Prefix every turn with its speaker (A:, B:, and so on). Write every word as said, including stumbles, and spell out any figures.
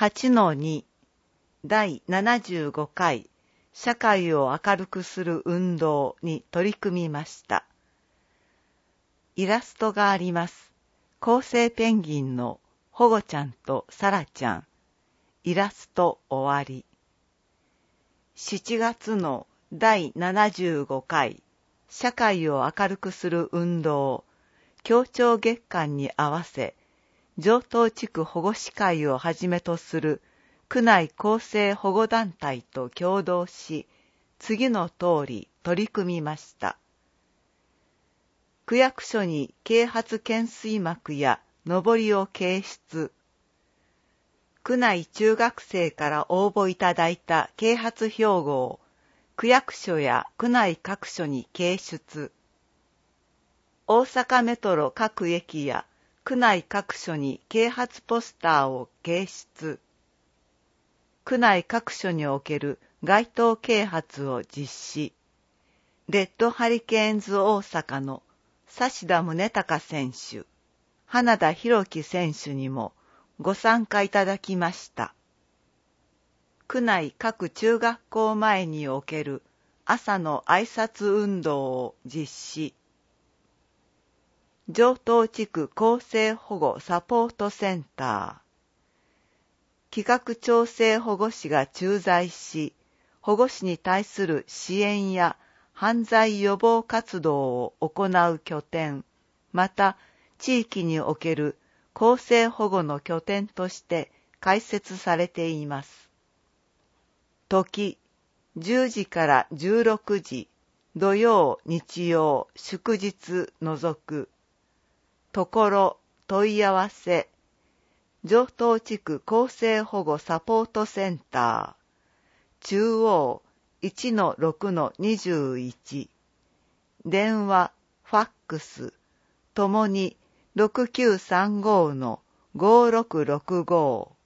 A: はちのに 第ななじゅうごかい社会を明るくする運動に取り組みました。イラストがあります。恒星ペンギンの保護ちゃんとサラちゃん。イラスト終わり。しちがつの第ななじゅうごかい社会を明るくする運動協調月間に合わせ、城東地区保護士会をはじめとする区内厚生保護団体と共同し、次の通り取り組みました。区役所に啓発懸垂幕やのりを掲出。区内中学生から応募いただいた啓発標語を区役所や区内各所に掲出。大阪メトロ各駅や区内各所に啓発ポスターを掲出。区内各所における街頭啓発を実施。レッドハリケーンズ大阪の指田宗隆選手、花田博樹選手にもご参加いただきました。区内各中学校前における朝の挨拶運動を実施。城東地区厚生保護サポートセンター。企画調整保護士が駐在し、保護士に対する支援や犯罪予防活動を行う拠点、また地域における厚生保護の拠点として開設されています。時、じゅうじからじゅうろくじ、土曜、日曜、祝日除く。ところ、問い合わせ。城東地区厚生保護サポートセンター。中央 いちのろくのにじゅういち。電話、ファックス。ともにろくきゅうさんごのごろくろくご。